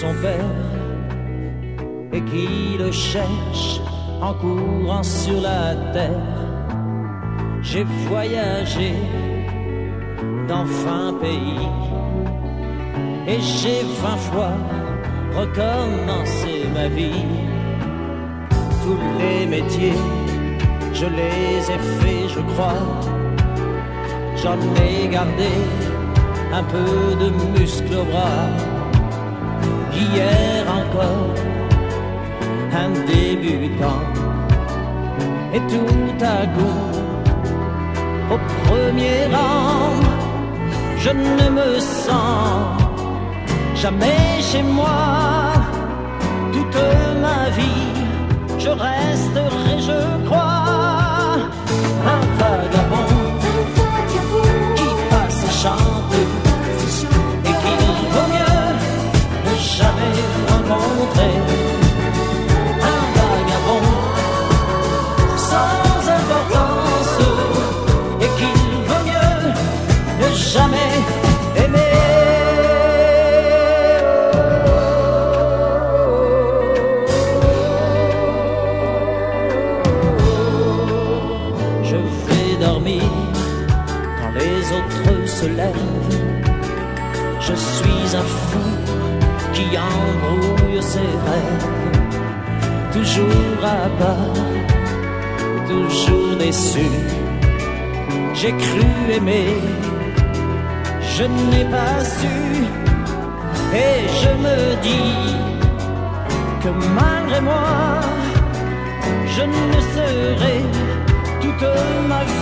son père et qui le cherche en courant sur la terre. J'ai voyagé dans 20 pays et j'ai 20 fois recommencé ma vie. Tous les métiers, je les ai faits, je crois. J'en ai gardé un peu de muscle au bras. Hier encore, un débutant, et tout à coup, au premier rang, je ne me sens jamais chez moi. Toute ma vie, je resterai, je crois, un vagabond qui passe et chante, et qu'il vaut mieux ne jamais rencontrer. Un vagabond sans importance, et qu'il vaut mieux ne jamais aimer. Je vais dormir quand les autres se lèvent. Je suis un fou qui embrouille ses rêves. Toujours à part, toujours déçu. J'ai cru aimer, je n'ai pas su. Et je me dis que malgré moi, je ne serai toute ma vie